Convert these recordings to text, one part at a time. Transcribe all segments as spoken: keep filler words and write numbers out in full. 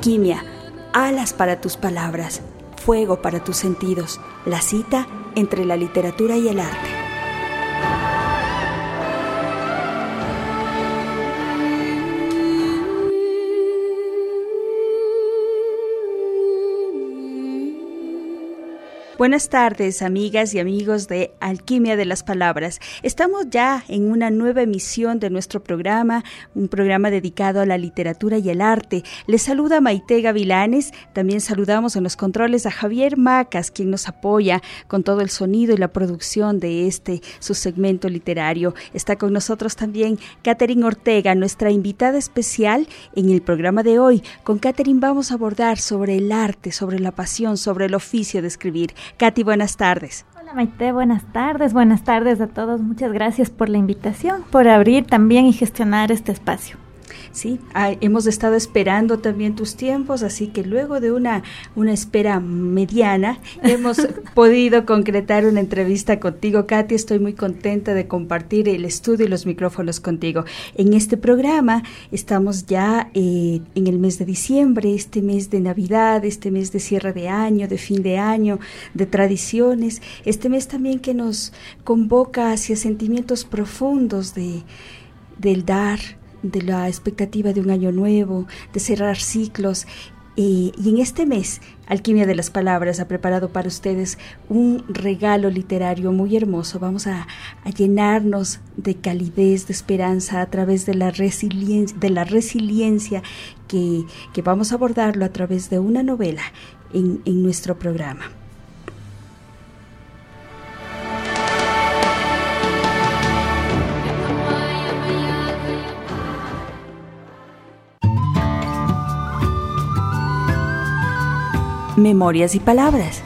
Alquimia, alas para tus palabras, fuego para tus sentidos, la cita entre la literatura y el arte. Buenas tardes, amigas y amigos de Alquimia de las Palabras. Estamos ya en una nueva emisión de nuestro programa, un programa dedicado a la literatura y el arte. Les saluda Maite Gavilanes. También saludamos en los controles a Javier Macas, quien nos apoya con todo el sonido y la producción de este, su segmento literario. Está con nosotros también Catherine Ortega, nuestra invitada especial en el programa de hoy. Con Catherine vamos a abordar sobre el arte, sobre la pasión, sobre el oficio de escribir. Katy, buenas tardes. Hola Maite, buenas tardes, buenas tardes a todos. Muchas gracias por la invitación, por abrir también y gestionar este espacio. Sí, ah, hemos estado esperando también tus tiempos, así que luego de una, una espera mediana hemos podido concretar una entrevista contigo, Katy. Estoy muy contenta de compartir el estudio y los micrófonos contigo. En este programa estamos ya eh, en el mes de diciembre, este mes de Navidad, este mes de cierre de año, de fin de año, de tradiciones, este mes también que nos convoca hacia sentimientos profundos de, del dar, de la expectativa de un año nuevo, de cerrar ciclos. Eh, y en este mes, Alquimia de las Palabras ha preparado para ustedes un regalo literario muy hermoso. Vamos a, a llenarnos de calidez, de esperanza a través de la resiliencia, de la resiliencia que, que vamos a abordarlo a través de una novela en, en nuestro programa. Memorias y palabras.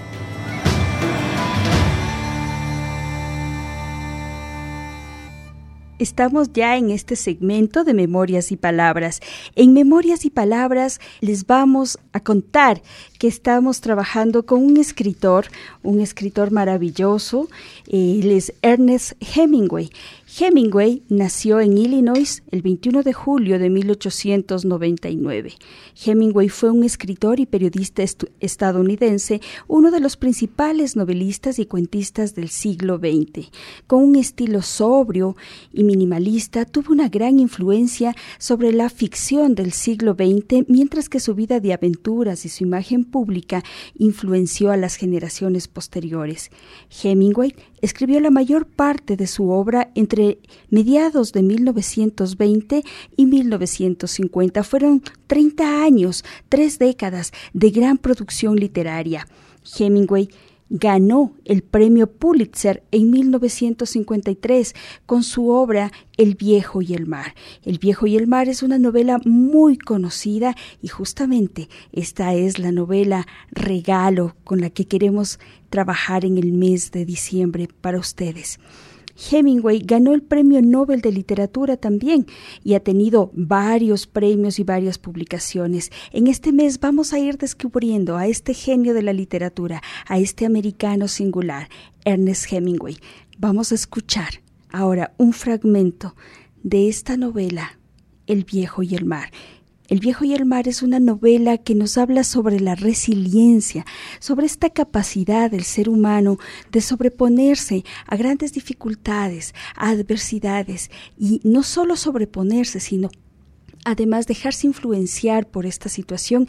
Estamos ya en este segmento de Memorias y Palabras. En Memorias y Palabras les vamos a contar que estamos trabajando con un escritor, un escritor maravilloso. Él es Ernest Hemingway. Hemingway nació en Illinois el veintiuno de julio de mil ochocientos noventa y nueve. Hemingway fue un escritor y periodista estu- estadounidense, uno de los principales novelistas y cuentistas del siglo veinte. Con un estilo sobrio y minimalista, tuvo una gran influencia sobre la ficción del siglo veinte, mientras que su vida de aventuras y su imagen pública influenció a las generaciones posteriores. Hemingway escribió la mayor parte de su obra entre mediados de mil novecientos veinte y mil novecientos cincuenta. Fueron treinta años, tres décadas de gran producción literaria. Hemingway ganó el premio Pulitzer en mil novecientos cincuenta y tres con su obra El viejo y el mar. El viejo y el mar es una novela muy conocida y justamente esta es la novela regalo con la que queremos trabajar en el mes de diciembre para ustedes. Hemingway ganó el Premio Nobel de Literatura también y ha tenido varios premios y varias publicaciones. En este mes vamos a ir descubriendo a este genio de la literatura, a este americano singular, Ernest Hemingway. Vamos a escuchar ahora un fragmento de esta novela, El viejo y el mar. El viejo y el mar es una novela que nos habla sobre la resiliencia, sobre esta capacidad del ser humano de sobreponerse a grandes dificultades, a adversidades, y no solo sobreponerse, sino además dejarse influenciar por esta situación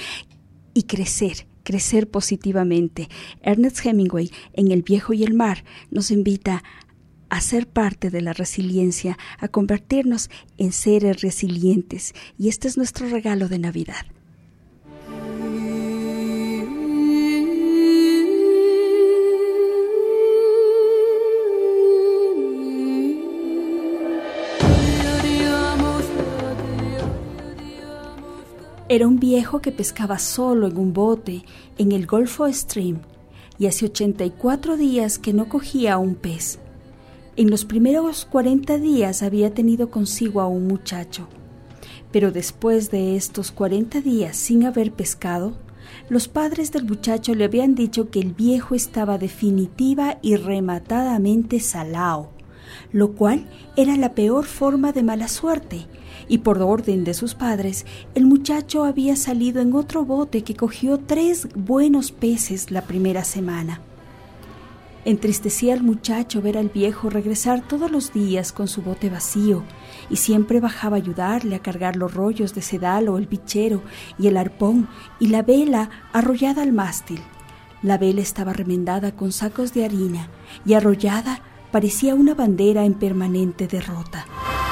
y crecer, crecer positivamente. Ernest Hemingway, en El viejo y el mar, nos invita a ser parte de la resiliencia, a convertirnos en seres resilientes. Y este es nuestro regalo de Navidad. Era un viejo que pescaba solo en un bote en el Golfo Stream y hace ochenta y cuatro días que no cogía un pez. En los primeros cuarenta días había tenido consigo a un muchacho, pero después de estos cuarenta días sin haber pescado, los padres del muchacho le habían dicho que el viejo estaba definitiva y rematadamente salao, lo cual era la peor forma de mala suerte, y por orden de sus padres, el muchacho había salido en otro bote que cogió tres buenos peces la primera semana. Entristecía al muchacho ver al viejo regresar todos los días con su bote vacío, y siempre bajaba a ayudarle a cargar los rollos de sedal o el bichero y el arpón y la vela arrollada al mástil. La vela estaba remendada con sacos de harina y arrollada parecía una bandera en permanente derrota.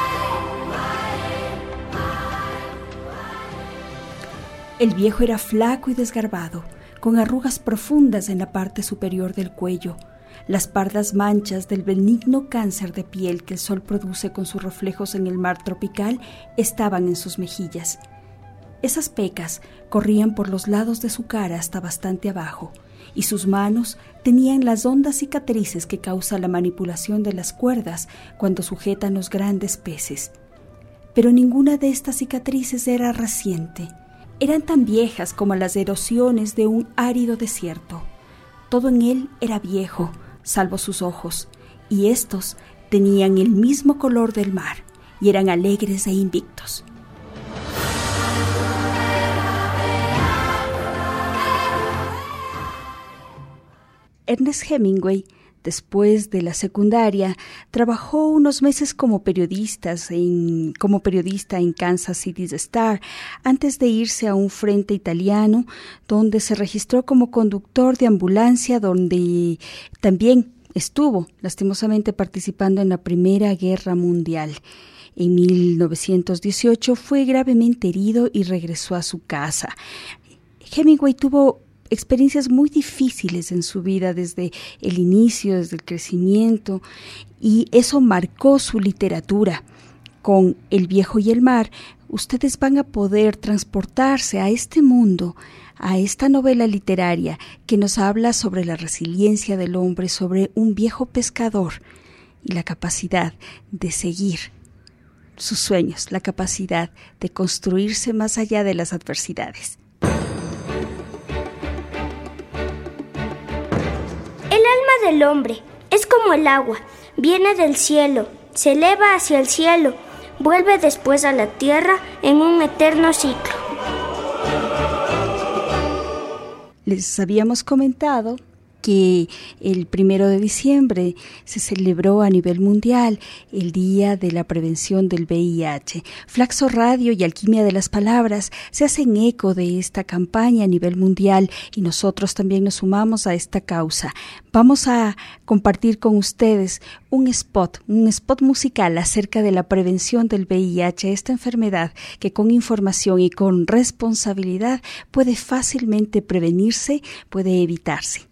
El viejo era flaco y desgarbado, con arrugas profundas en la parte superior del cuello. Las pardas manchas del benigno cáncer de piel que el sol produce con sus reflejos en el mar tropical estaban en sus mejillas. Esas pecas corrían por los lados de su cara hasta bastante abajo, y sus manos tenían las hondas cicatrices que causa la manipulación de las cuerdas cuando sujetan los grandes peces. Pero ninguna de estas cicatrices era reciente. Eran tan viejas como las erosiones de un árido desierto. Todo en él era viejo, salvo sus ojos, y estos tenían el mismo color del mar y eran alegres e invictos. Ernest Hemingway, después de la secundaria, trabajó unos meses como, periodistas en, como periodista en Kansas City's Star, antes de irse a un frente italiano, donde se registró como conductor de ambulancia, donde también estuvo, lastimosamente, participando en la Primera Guerra Mundial. En mil novecientos dieciocho fue gravemente herido y regresó a su casa. Hemingway tuvo experiencias muy difíciles en su vida desde el inicio, desde el crecimiento, y eso marcó su literatura. Con El viejo y el mar, ustedes van a poder transportarse a este mundo, a esta novela literaria que nos habla sobre la resiliencia del hombre, sobre un viejo pescador y la capacidad de seguir sus sueños, la capacidad de construirse más allá de las adversidades. El alma del hombre es como el agua, viene del cielo, se eleva hacia el cielo, vuelve después a la tierra en un eterno ciclo. Les habíamos comentado que el primero de diciembre se celebró a nivel mundial el Día de la Prevención del V I H. Flaxo Radio y Alquimia de las Palabras se hacen eco de esta campaña a nivel mundial y nosotros también nos sumamos a esta causa. Vamos a compartir con ustedes un spot, un spot musical acerca de la prevención del V I H, esta enfermedad que con información y con responsabilidad puede fácilmente prevenirse, puede evitarse.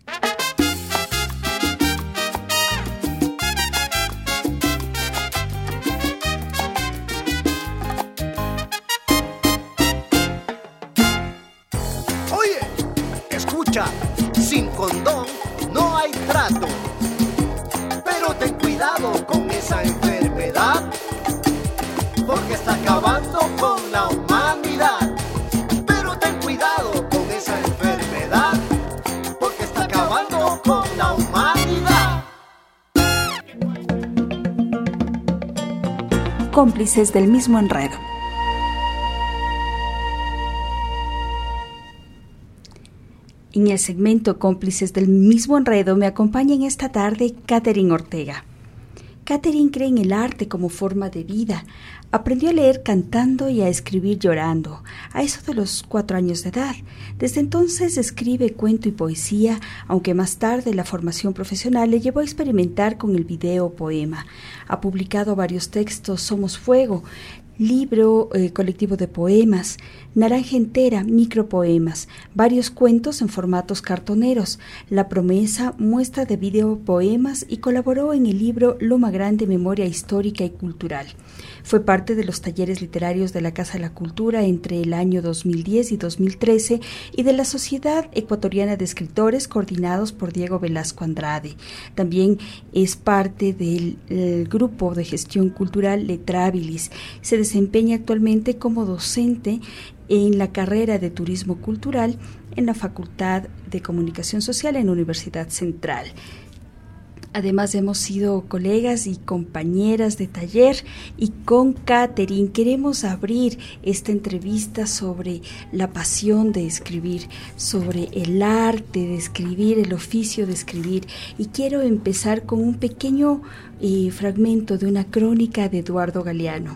Sin condón no hay trato, pero ten cuidado con esa enfermedad, porque está acabando con la humanidad. Pero ten cuidado con esa enfermedad, porque está acabando con la humanidad. Cómplices del mismo enredo. En el segmento Cómplices del mismo enredo me acompaña en esta tarde Catherine Ortega. Catherine cree en el arte como forma de vida. Aprendió a leer cantando y a escribir llorando, a eso de los cuatro años de edad. Desde entonces escribe cuento y poesía, aunque más tarde la formación profesional le llevó a experimentar con el video poema. Ha publicado varios textos: Somos Fuego, libro eh, colectivo de poemas, Naranja Entera, micropoemas, varios cuentos en formatos cartoneros, La Promesa, muestra de videopoemas, y colaboró en el libro Loma Grande, Memoria Histórica y Cultural. Fue parte de los talleres literarios de la Casa de la Cultura entre el año dos mil diez y dos mil trece y de la Sociedad Ecuatoriana de Escritores, coordinados por Diego Velasco Andrade. También es parte del el grupo de gestión cultural Letrabilis. Se desempeña actualmente como docente en la carrera de Turismo Cultural en la Facultad de Comunicación Social en la Universidad Central. Además hemos sido colegas y compañeras de taller, y con Catherine queremos abrir esta entrevista sobre la pasión de escribir, sobre el arte de escribir, el oficio de escribir, y quiero empezar con un pequeño eh, fragmento de una crónica de Eduardo Galeano.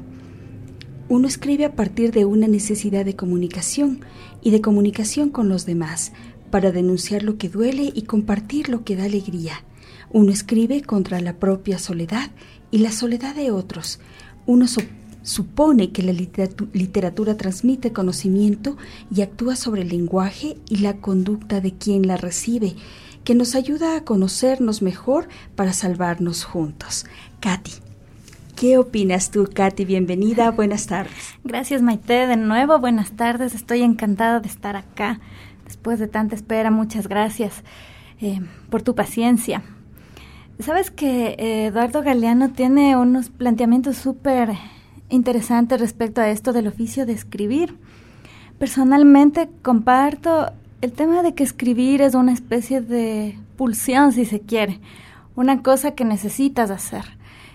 Uno escribe a partir de una necesidad de comunicación y de comunicación con los demás, para denunciar lo que duele y compartir lo que da alegría. Uno escribe contra la propia soledad y la soledad de otros. Uno so- supone que la literatu- literatura transmite conocimiento y actúa sobre el lenguaje y la conducta de quien la recibe, que nos ayuda a conocernos mejor para salvarnos juntos. Katy, ¿qué opinas tú, Katy? Bienvenida, buenas tardes. Gracias, Maite, de nuevo, buenas tardes. Estoy encantada de estar acá después de tanta espera. Muchas gracias eh, por tu paciencia. Sabes que eh, Eduardo Galeano tiene unos planteamientos súper interesantes respecto a esto del oficio de escribir. Personalmente comparto el tema de que escribir es una especie de pulsión, si se quiere, una cosa que necesitas hacer.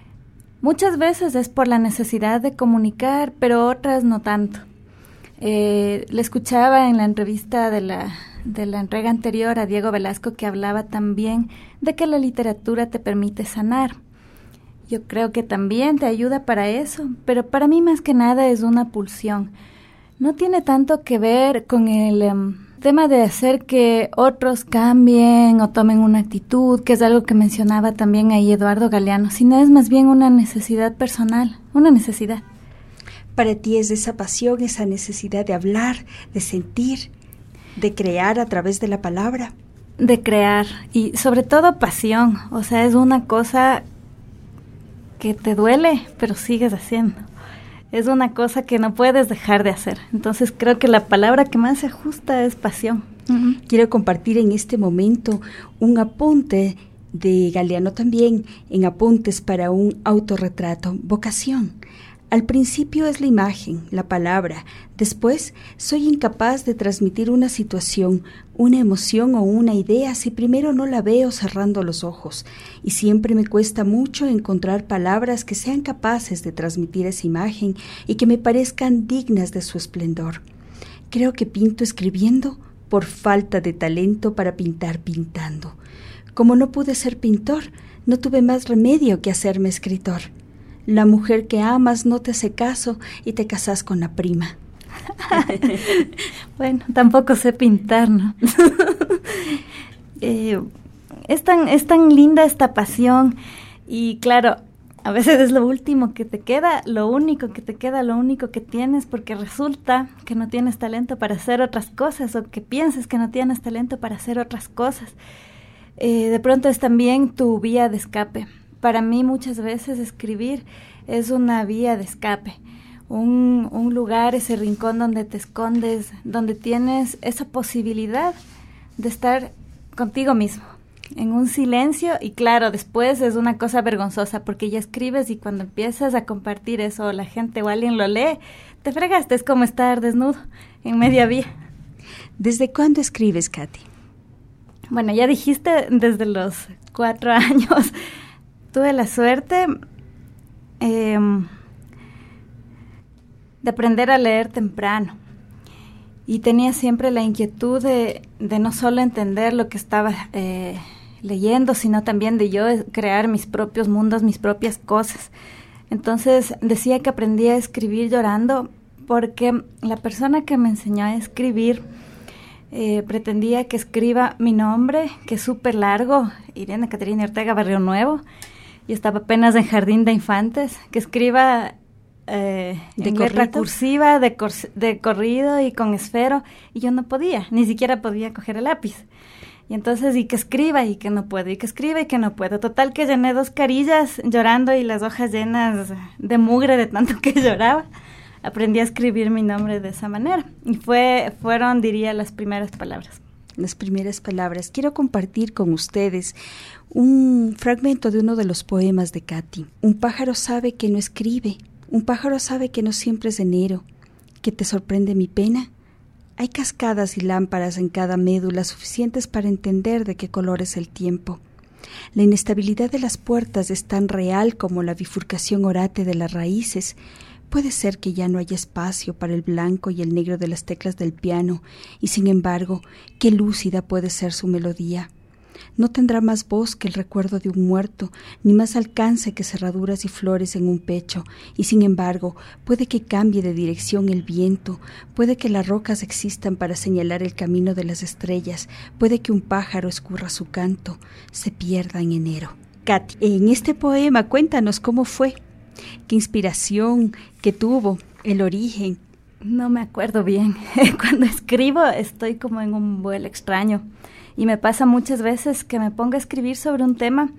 Muchas veces es por la necesidad de comunicar, pero otras no tanto. Eh, le escuchaba en la entrevista de la, de la entrega anterior a Diego Velasco, que hablaba también de que la literatura te permite sanar. Yo creo que también te ayuda para eso, pero para mí más que nada es una pulsión. No tiene tanto que ver con el um, tema de hacer que otros cambien o tomen una actitud, que es algo que mencionaba también ahí Eduardo Galeano, sino es más bien una necesidad personal, una necesidad. Para ti es esa pasión, esa necesidad de hablar, de sentir, de crear a través de la palabra. De crear, y sobre todo pasión, o sea, es una cosa que te duele, pero sigues haciendo. Es una cosa que no puedes dejar de hacer. Entonces creo que la palabra que más se ajusta es pasión. Uh-huh. Quiero compartir en este momento un apunte de Galeano también, en Apuntes para un autorretrato, vocación. Al principio es la imagen, la palabra. Después, soy incapaz de transmitir una situación, una emoción o una idea si primero no la veo cerrando los ojos. Y siempre me cuesta mucho encontrar palabras que sean capaces de transmitir esa imagen y que me parezcan dignas de su esplendor. Creo que pinto escribiendo por falta de talento para pintar pintando. Como no pude ser pintor, no tuve más remedio que hacerme escritor. La mujer que amas no te hace caso y te casas con la prima. Bueno, tampoco sé pintar, ¿no? eh, es tan, es tan linda esta pasión, y claro, a veces es lo último que te queda, lo único que te queda, lo único que tienes, porque resulta que no tienes talento para hacer otras cosas, o que piensas que no tienes talento para hacer otras cosas. Eh, de pronto es también tu vía de escape. Para mí muchas veces escribir es una vía de escape, un, un lugar, ese rincón donde te escondes, donde tienes esa posibilidad de estar contigo mismo, en un silencio. Y claro, después es una cosa vergonzosa porque ya escribes, y cuando empiezas a compartir eso, la gente o alguien lo lee, te fregaste, es como estar desnudo en media vía. ¿Desde cuándo escribes, Katy? Bueno, ya dijiste, desde los cuatro años. Tuve la suerte eh, de aprender a leer temprano, y tenía siempre la inquietud de, de no solo entender lo que estaba eh, leyendo, sino también de yo crear mis propios mundos, mis propias cosas. Entonces decía que aprendí a escribir llorando, porque la persona que me enseñó a escribir eh, pretendía que escriba mi nombre, que es súper largo, Irene Caterina Ortega Barrio Nuevo, y estaba apenas en jardín de infantes, que escriba eh, ¿De en corrido? letra cursiva, de, cor de corrido y con esfero, y yo no podía, ni siquiera podía coger el lápiz. Y entonces, y que escriba, y que no puedo, y que escriba, y que no puedo. Total que llené dos carillas llorando, y las hojas llenas de mugre de tanto que lloraba. Aprendí a escribir mi nombre de esa manera, y fue, fueron, diría, las primeras palabras. Las primeras palabras. Quiero compartir con ustedes un fragmento de uno de los poemas de Katy. Un pájaro sabe que no escribe, un pájaro sabe que no siempre es enero, que te sorprende mi pena. Hay cascadas y lámparas en cada médula suficientes para entender de qué color es el tiempo. La inestabilidad de las puertas es tan real como la bifurcación orate de las raíces. Puede ser que ya no haya espacio para el blanco y el negro de las teclas del piano, y sin embargo, qué lúcida puede ser su melodía. No tendrá más voz que el recuerdo de un muerto, ni más alcance que cerraduras y flores en un pecho, y sin embargo, puede que cambie de dirección el viento, puede que las rocas existan para señalar el camino de las estrellas, puede que un pájaro escurra su canto, se pierda en enero. Katy, en este poema cuéntanos cómo fue, qué inspiración, qué tuvo, el origen. No me acuerdo bien. Cuando escribo estoy como en un vuelo extraño. Y me pasa muchas veces que me pongo a escribir sobre un tema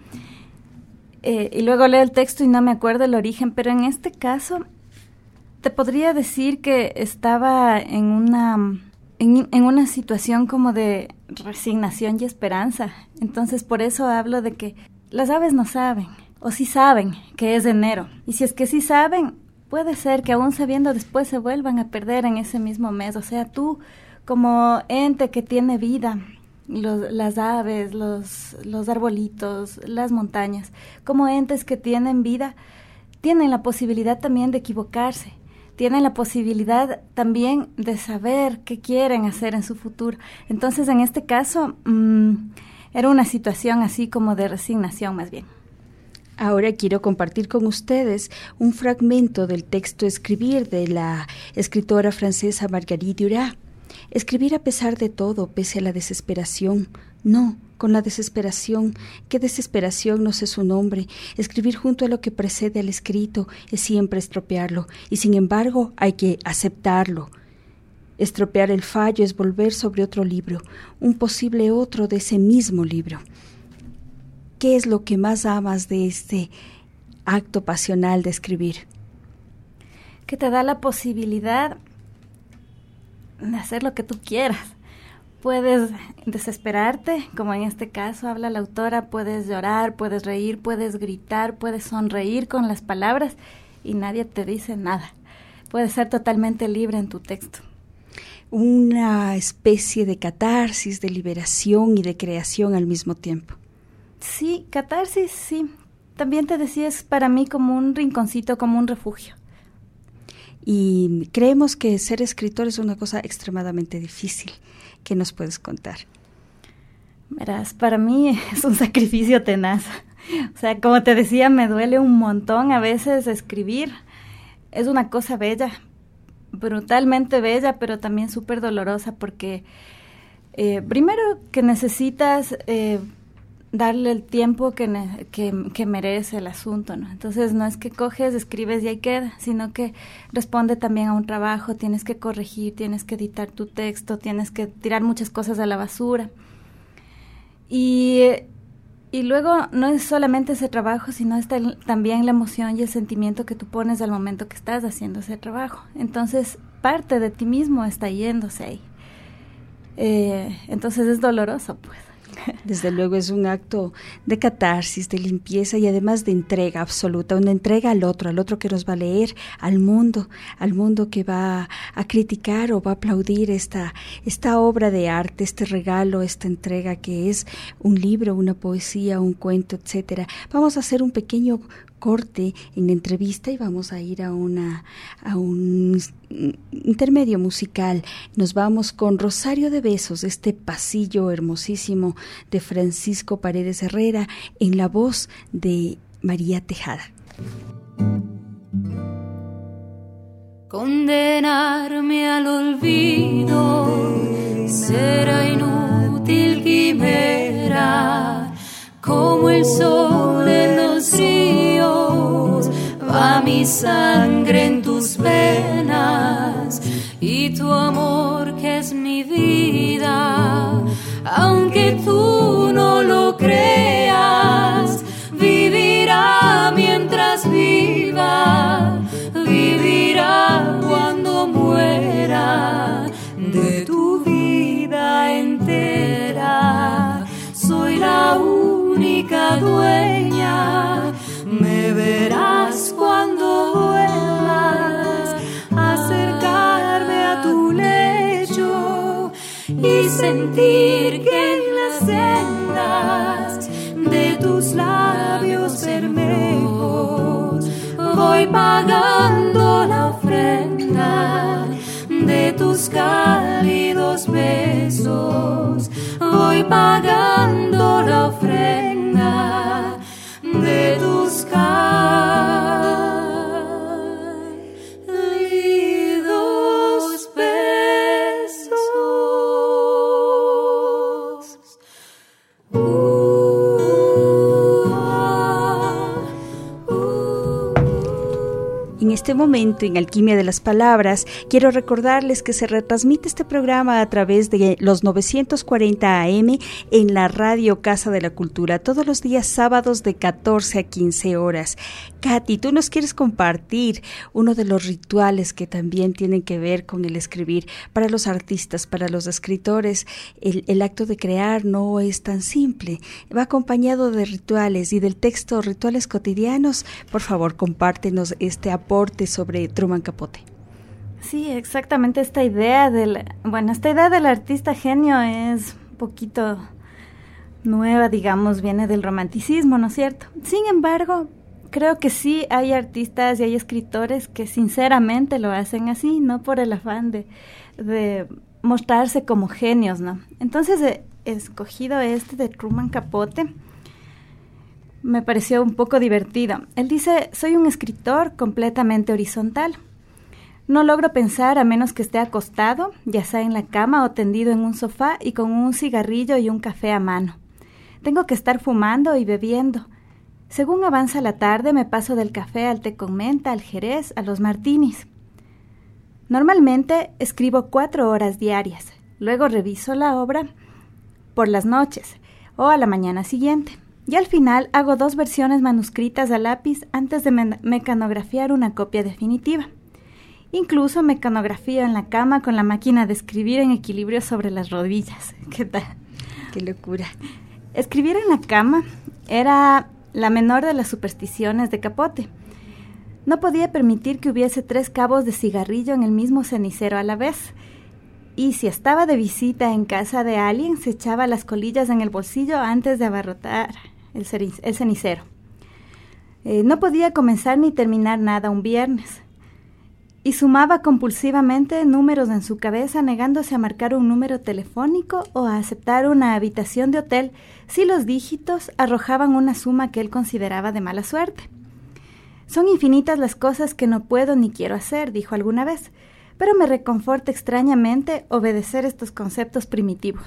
eh, y luego leo el texto y no me acuerdo el origen, pero en este caso te podría decir que estaba en una, en, en una situación como de resignación y esperanza. Entonces por eso hablo de que las aves no saben, o sí saben que es enero. Y si es que sí saben, puede ser que aún sabiendo después se vuelvan a perder en ese mismo mes. O sea, tú como ente que tiene vida, Los, las aves, los, los arbolitos, las montañas, como entes que tienen vida, tienen la posibilidad también de equivocarse, tienen la posibilidad también de saber qué quieren hacer en su futuro. Entonces, en este caso, mmm, era una situación así como de resignación más bien. Ahora quiero compartir con ustedes un fragmento del texto Escribir de la escritora francesa Marguerite Duras. Escribir a pesar de todo, pese a la desesperación. No, con la desesperación. ¿Qué desesperación no sé su nombre? Escribir junto a lo que precede al escrito es siempre estropearlo, y sin embargo hay que aceptarlo. Estropear el fallo es volver sobre otro libro, un posible otro de ese mismo libro. ¿Qué es lo que más amas de este acto pasional de escribir? Que te da la posibilidad de hacer lo que tú quieras. Puedes desesperarte, como en este caso habla la autora, puedes llorar, puedes reír, puedes gritar, puedes sonreír con las palabras y nadie te dice nada. Puedes ser totalmente libre en tu texto. Una especie de catarsis, de liberación y de creación al mismo tiempo. Sí, catarsis, sí. También te decía, es para mí como un rinconcito, como un refugio. Y creemos que ser escritor es una cosa extremadamente difícil. ¿Qué nos puedes contar? Verás, para mí es un sacrificio tenaz. O sea, como te decía, me duele un montón a veces escribir. Es una cosa bella, brutalmente bella, pero también súper dolorosa porque eh, primero que necesitas eh, darle el tiempo que, ne- que, que merece el asunto, ¿no? Entonces no es que coges, escribes y ahí queda, sino que responde también a un trabajo, tienes que corregir, tienes que editar tu texto, tienes que tirar muchas cosas a la basura. Y, y luego no es solamente ese trabajo, sino está el, también la emoción y el sentimiento que tú pones al momento que estás haciendo ese trabajo. Entonces parte de ti mismo está yéndose ahí. Eh, entonces es doloroso, pues. Desde luego es un acto de catarsis, de limpieza y además de entrega absoluta, una entrega al otro, al otro que nos va a leer, al mundo, al mundo que va a criticar o va a aplaudir esta, esta obra de arte, este regalo, esta entrega que es un libro, una poesía, un cuento, etcétera. Vamos a hacer un pequeño corte en la entrevista y vamos a ir a una a un intermedio musical. Nos vamos con Rosario de Besos, este pasillo hermosísimo de Francisco Paredes Herrera en la voz de María Tejada. Condenarme al olvido será inútil quimera, como el sol en los ríos va mi sangre en tus venas y tu amor que es mi vida, aunque tú no lo creas, vivirá mientras viva, vivirá cuando muera de tu vida entera. Soy la única dueña, me verás cuando vuelvas a acercarme a tu lecho y sentir que en las sendas de voy pagando la ofrenda de tus cálidos besos, voy pagando la ofrenda de tus cálidos besos. Uh. En este momento, en Alquimia de las Palabras, quiero recordarles que se retransmite este programa a través de los novecientos cuarenta A M en la Radio Casa de la Cultura, todos los días sábados de catorce a quince horas. Katy, tú nos quieres compartir uno de los rituales que también tienen que ver con el escribir. Para los artistas, para los escritores, el, el acto de crear no es tan simple, va acompañado de rituales y del texto Rituales Cotidianos. Por favor, compártenos este aporte sobre Truman Capote. Sí, exactamente esta idea del, bueno, esta idea del artista genio es un poquito nueva, digamos, viene del romanticismo, ¿no es cierto? Sin embargo, creo que sí hay artistas y hay escritores que sinceramente lo hacen así, no por el afán de, de mostrarse como genios, ¿no? Entonces he, he escogido este de Truman Capote. Me pareció un poco divertido. Él dice: soy un escritor completamente horizontal. No logro pensar a menos que esté acostado, ya sea en la cama o tendido en un sofá y con un cigarrillo y un café a mano. Tengo que estar fumando y bebiendo. Según avanza la tarde, me paso del café al té con menta, al jerez, a los martinis. Normalmente escribo cuatro horas diarias. Luego reviso la obra por las noches o a la mañana siguiente. Y al final hago dos versiones manuscritas a lápiz antes de me- mecanografiar una copia definitiva. Incluso mecanografío en la cama con la máquina de escribir en equilibrio sobre las rodillas. ¿Qué tal? ¡Qué locura! Escribir en la cama era la menor de las supersticiones de Capote. No podía permitir que hubiese tres cabos de cigarrillo en el mismo cenicero a la vez. Y si estaba de visita en casa de alguien, se echaba las colillas en el bolsillo antes de abarrotar el, ceriz- el cenicero. Eh, no podía comenzar ni terminar nada un viernes. Y sumaba compulsivamente números en su cabeza, negándose a marcar un número telefónico o a aceptar una habitación de hotel si los dígitos arrojaban una suma que él consideraba de mala suerte. Son infinitas las cosas que no puedo ni quiero hacer, dijo alguna vez, pero me reconforta extrañamente obedecer estos conceptos primitivos.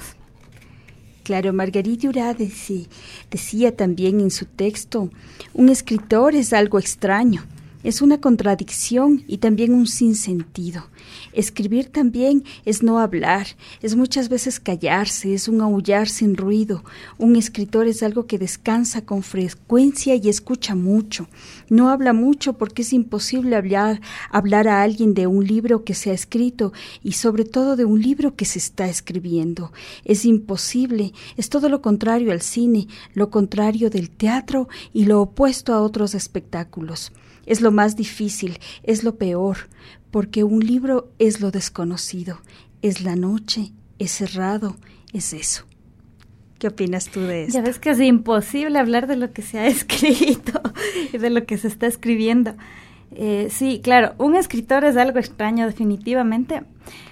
Claro, Marguerite Duras decía, decía también en su texto: un escritor es algo extraño, es una contradicción y también un sinsentido. Escribir también es no hablar, es muchas veces callarse, es un aullar sin ruido. Un escritor es algo que descansa con frecuencia y escucha mucho. No habla mucho porque es imposible hablar, hablar a alguien de un libro que se ha escrito y sobre todo de un libro que se está escribiendo. Es imposible, es todo lo contrario al cine, lo contrario del teatro y lo opuesto a otros espectáculos. Es lo más difícil, es lo peor, porque un libro es lo desconocido, es la noche, es cerrado, es eso. ¿Qué opinas tú de esto? Ya ves que es imposible hablar de lo que se ha escrito y de lo que se está escribiendo. Eh, sí, claro, un escritor es algo extraño definitivamente,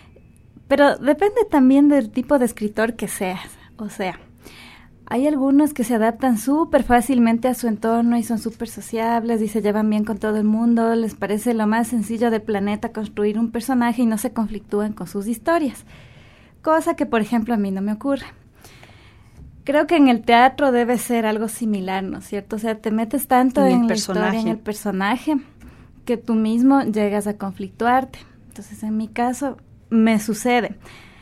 pero depende también del tipo de escritor que seas. O sea, hay algunos que se adaptan súper fácilmente a su entorno y son súper sociables y se llevan bien con todo el mundo, les parece lo más sencillo del planeta construir un personaje y no se conflictúan con sus historias, cosa que por ejemplo a mí no me ocurre. Creo que en el teatro debe ser algo similar, ¿no es cierto? O sea, te metes tanto en, en la historia, en el personaje, que tú mismo llegas a conflictuarte. Entonces, en mi caso, me sucede.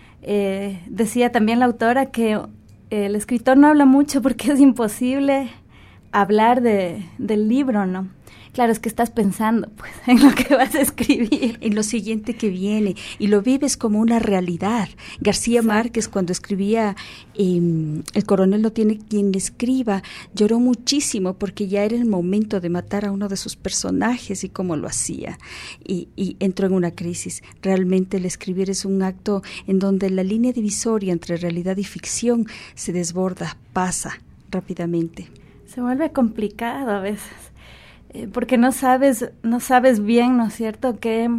Eh, decía también la autora que el escritor no habla mucho porque es imposible hablar de, del libro, ¿no? Claro, es que estás pensando pues en lo que vas a escribir. En lo siguiente que viene, y lo vives como una realidad. García Exacto. Márquez, cuando escribía eh, El coronel no tiene quien le escriba, lloró muchísimo porque ya era el momento de matar a uno de sus personajes y cómo lo hacía. Y, y entró en una crisis. Realmente el escribir es un acto en donde la línea divisoria entre realidad y ficción se desborda, pasa rápidamente. Se vuelve complicado a veces. eh, porque no sabes, no sabes bien, ¿no es cierto?, que,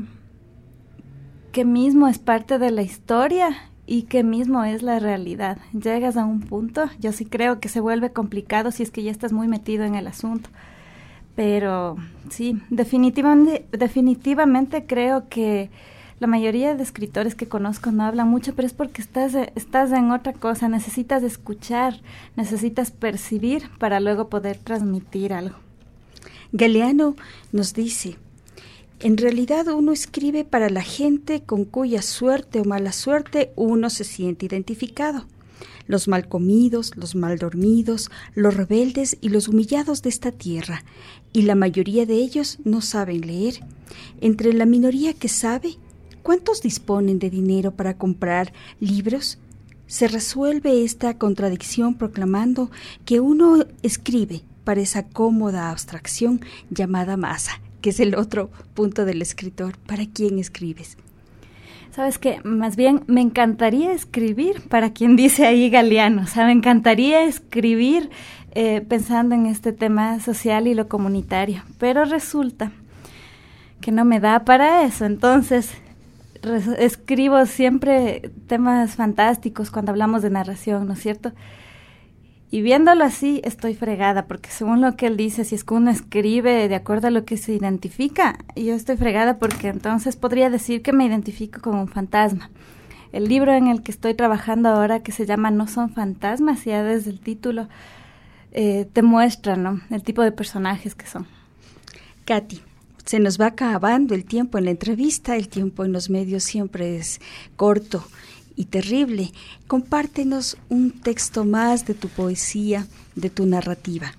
que mismo es parte de la historia y que mismo es la realidad. Llegas a un punto, yo sí creo que se vuelve complicado si es que ya estás muy metido en el asunto. Pero sí, definitivamente, definitivamente creo que la mayoría de escritores que conozco no hablan mucho, pero es porque estás, estás en otra cosa, necesitas escuchar, necesitas percibir para luego poder transmitir algo. Galeano nos dice, en realidad uno escribe para la gente con cuya suerte o mala suerte uno se siente identificado. Los mal comidos, los mal dormidos, los rebeldes y los humillados de esta tierra, y la mayoría de ellos no saben leer. Entre la minoría que sabe, ¿cuántos disponen de dinero para comprar libros? Se resuelve esta contradicción proclamando que uno escribe para esa cómoda abstracción llamada masa, que es el otro punto del escritor. ¿Para quién escribes? Sabes que más bien me encantaría escribir para quien dice ahí Galeano, o sea, me encantaría escribir eh, pensando en este tema social y lo comunitario, pero resulta que no me da para eso. Entonces res- escribo siempre temas fantásticos cuando hablamos de narración, ¿no es cierto? Y viéndolo así, estoy fregada, porque según lo que él dice, si es que uno escribe de acuerdo a lo que se identifica, yo estoy fregada porque entonces podría decir que me identifico con un fantasma. El libro en el que estoy trabajando ahora, que se llama No son fantasmas, ya desde el título eh, te muestra, ¿no?, el tipo de personajes que son. Katy, se nos va acabando el tiempo en la entrevista, el tiempo en los medios siempre es corto y terrible. Compártenos un texto más de tu poesía, de tu narrativa.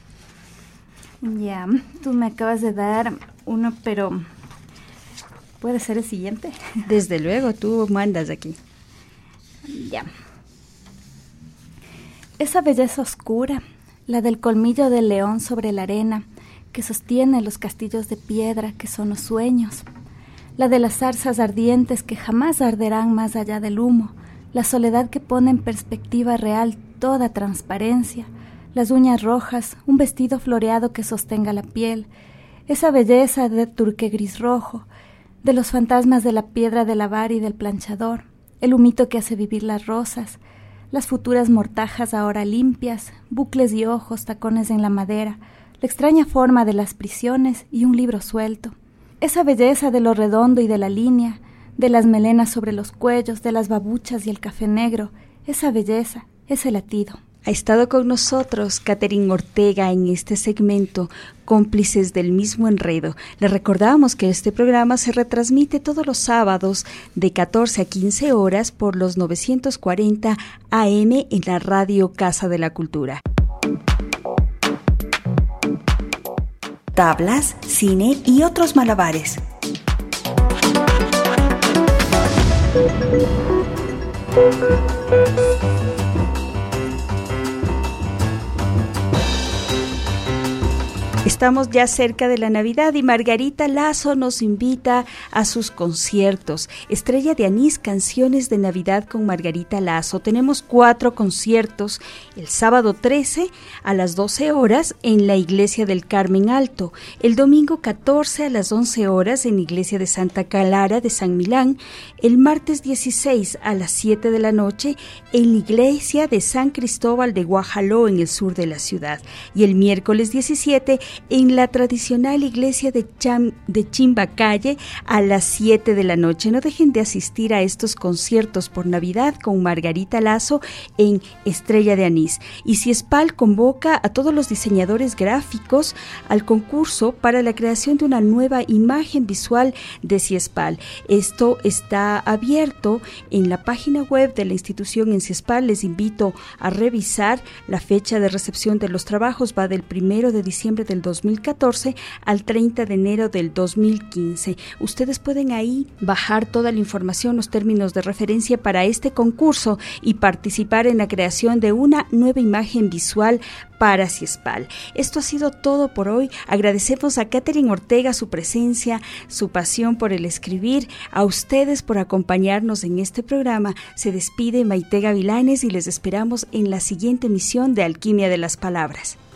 Ya, tú me acabas de dar uno, pero ¿puede ser el siguiente? Desde luego, tú mandas aquí. Ya. Esa belleza oscura, la del colmillo del león sobre la arena, que sostiene los castillos de piedra que son los sueños, la de las zarzas ardientes que jamás arderán más allá del humo, la soledad que pone en perspectiva real toda transparencia, las uñas rojas, un vestido floreado que sostenga la piel, esa belleza de turque gris rojo, de los fantasmas de la piedra de lavar y del planchador, el humito que hace vivir las rosas, las futuras mortajas ahora limpias, bucles y ojos, tacones en la madera, la extraña forma de las prisiones y un libro suelto, esa belleza de lo redondo y de la línea, de las melenas sobre los cuellos, de las babuchas y el café negro, esa belleza, ese latido. Ha estado con nosotros Catherine Ortega en este segmento Cómplices del mismo enredo. Le recordamos que este programa se retransmite todos los sábados de catorce a quince horas por los novecientos cuarenta A M en la Radio Casa de la Cultura. Tablas, cine y otros malabares. Estamos ya cerca de la Navidad y Margarita Lazo nos invita a sus conciertos. Estrella de Anís, Canciones de Navidad con Margarita Lazo. Tenemos cuatro conciertos el sábado trece a las doce horas en la Iglesia del Carmen Alto, el domingo catorce a las once horas en la Iglesia de Santa Clara de San Milán, el martes dieciséis a las siete de la noche en la Iglesia de San Cristóbal de Guajaló en el sur de la ciudad y el miércoles diecisiete en la tradicional iglesia de, Cham, de Chimbacalle a las siete de la noche. No dejen de asistir a estos conciertos por Navidad con Margarita Lazo en Estrella de Anís. Y Ciespal convoca a todos los diseñadores gráficos al concurso para la creación de una nueva imagen visual de Ciespal. Esto está abierto en la página web de la institución en Ciespal. Les invito a revisar. La fecha de recepción de los trabajos va del primero de diciembre del dos mil catorce al treinta de enero del dos mil quince. Ustedes pueden ahí bajar toda la información, los términos de referencia para este concurso y participar en la creación de una nueva imagen visual para Ciespal. Esto ha sido todo por hoy. Agradecemos a Catherine Ortega su presencia, su pasión por el escribir, a ustedes por acompañarnos en este programa. Se despide Maite Gavilanes y les esperamos en la siguiente emisión de Alquimia de las Palabras.